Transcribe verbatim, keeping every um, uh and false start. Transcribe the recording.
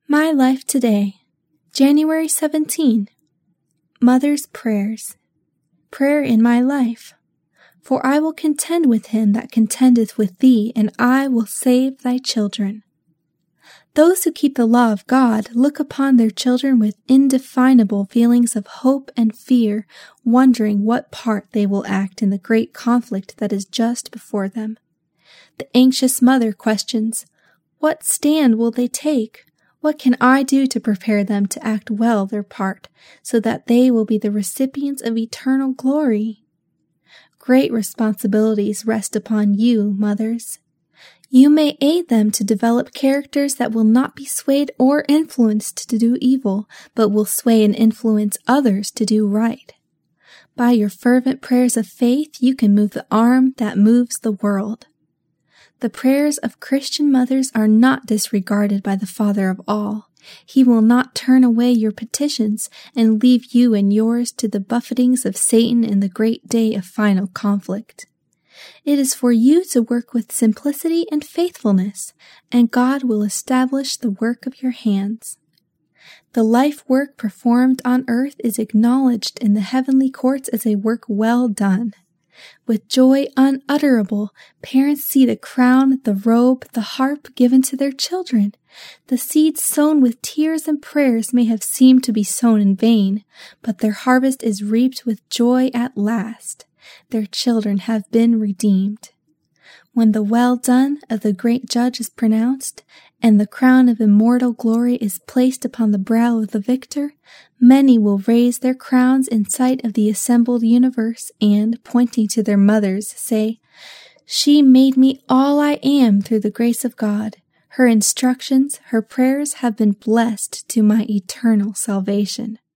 My Life Today, January seventeenth. Mother's Prayers. Prayer in my life. For I will contend with him that contendeth with thee, and I will save thy children. Those who keep the law of God look upon their children with indefinable feelings of hope and fear, wondering what part they will act in the great conflict that is just before them. The anxious mother questions, what stand will they take? What can I do to prepare them to act well their part, so that they will be the recipients of eternal glory? Great responsibilities rest upon you, mothers. You may aid them to develop characters that will not be swayed or influenced to do evil, but will sway and influence others to do right. By your fervent prayers of faith, you can move the arm that moves the world. The prayers of Christian mothers are not disregarded by the Father of all. He will not turn away your petitions and leave you and yours to the buffetings of Satan in the great day of final conflict. It is for you to work with simplicity and faithfulness, and God will establish the work of your hands. The life work performed on earth is acknowledged in the heavenly courts as a work well done. With joy unutterable, parents see the crown, the robe, the harp given to their children. The seeds sown with tears and prayers may have seemed to be sown in vain, but their harvest is reaped with joy at last. Their children have been redeemed. When the well done of the great judge is pronounced, and the crown of immortal glory is placed upon the brow of the victor, many will raise their crowns in sight of the assembled universe and, pointing to their mothers, say, "She made me all I am through the grace of God. Her instructions, her prayers have been blessed to my eternal salvation."